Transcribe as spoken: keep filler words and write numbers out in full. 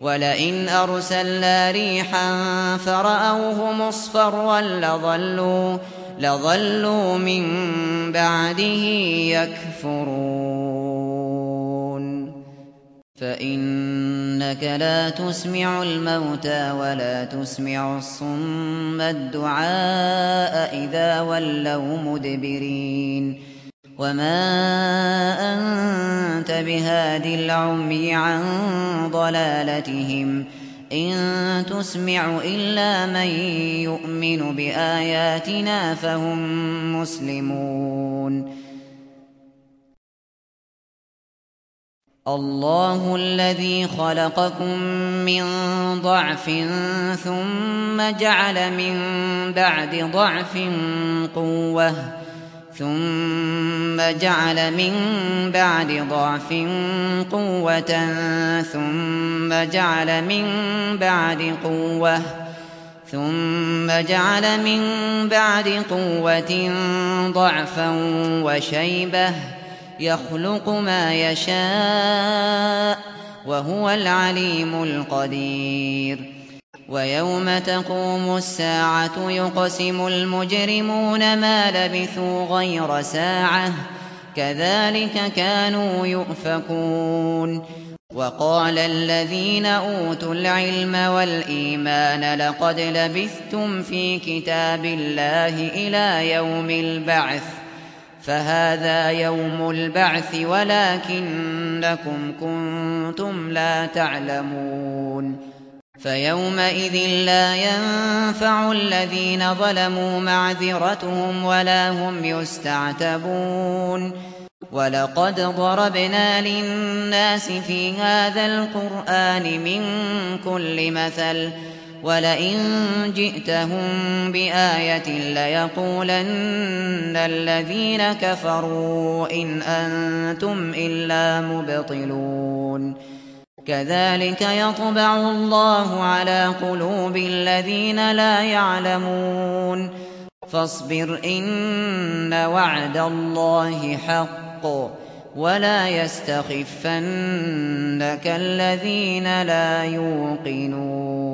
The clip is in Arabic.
وَلَئِنْ أَرْسَلْنَا رِيحًا فَرَأَوْهُ مُصْفَرًّا لَّظَلُّوا لَظَلُّوا مِن بَعْدِهِ يَكْفُرُونَ فَإِنَّكَ لَا تُسْمِعُ الْمَوْتَىٰ وَلَا تُسْمِعُ الصُّمَّ الدُّعَاءَ إِذَا وَلَّوْا مُدْبِرِينَ وَمَا أَنتَ بِهَادِ الْعُمْيِ عَن ضَلَالَتِهِمْ ۖ إِن تُسْمِعُ إِلَّا مَن يُؤْمِنُ بِآيَاتِنَا فَهُم مُّسْلِمُونَ اللَّهُ الَّذِي خَلَقَكُم مِّن ضَعْفٍ ثُمَّ جَعَلَ مِن بَعْدِ ضَعْفٍ قُوَّةً ثُمَّ جَعَلَ مِن بَعْدِ ضَعْفٍ قُوَّةً ثُمَّ جَعَلَ مِن بَعْدِ قُوَّةٍ ثُمَّ جَعَلَ مِن بَعْدِ قُوَّةٍ ضَعْفًا وَشَيْبَةً ۚ يَخْلُقُ مَا يَشَاءُ ۖ وَهُوَ الْعَلِيمُ الْقَدِيرُ وَيَوْمَ تَقُومُ السَّاعَةُ يُقْسِمُ الْمُجْرِمُونَ مَا لَبِثُوا غَيْرَ سَاعَةٍ ۚ كَذَٰلِكَ كَانُوا يُؤْفَكُونَ وَقَالَ الَّذِينَ أُوتُوا الْعِلْمَ وَالْإِيمَانَ لَقَدْ لَبِثْتُمْ فِي كِتَابِ اللَّهِ إِلَىٰ يَوْمِ الْبَعْثِ ۖ فَهَٰذَا يَوْمُ الْبَعْثِ وَلَٰكِنَّكُمْ كُنتُمْ لَا تَعْلَمُونَ فَيَوْمَئِذٍ لَّا يَنفَعُ الَّذِينَ ظَلَمُوا مَعْذِرَتُهُمْ وَلَا هُمْ يُسْتَعْتَبُونَ وَلَقَدْ ضَرَبْنَا لِلنَّاسِ فِي هَٰذَا الْقُرْآنِ مِن كُلِّ مَثَلٍ ۚ وَلَئِن جِئْتَهُم بِآيَةٍ لَّيَقُولَنَّ الَّذِينَ كَفَرُوا إِنْ أَنتُمْ إِلَّا مُبْطِلُونَ كَذَٰلِكَ يَطْبَعُ اللَّهُ عَلَىٰ قُلُوبِ الَّذِينَ لَا يَعْلَمُونَ فَاصْبِرْ إِنَّ وَعْدَ اللَّهِ حَقٌّ وَلَا يَسْتَخِفَّنَّكَ الَّذِينَ لَا يُوقِنُونَ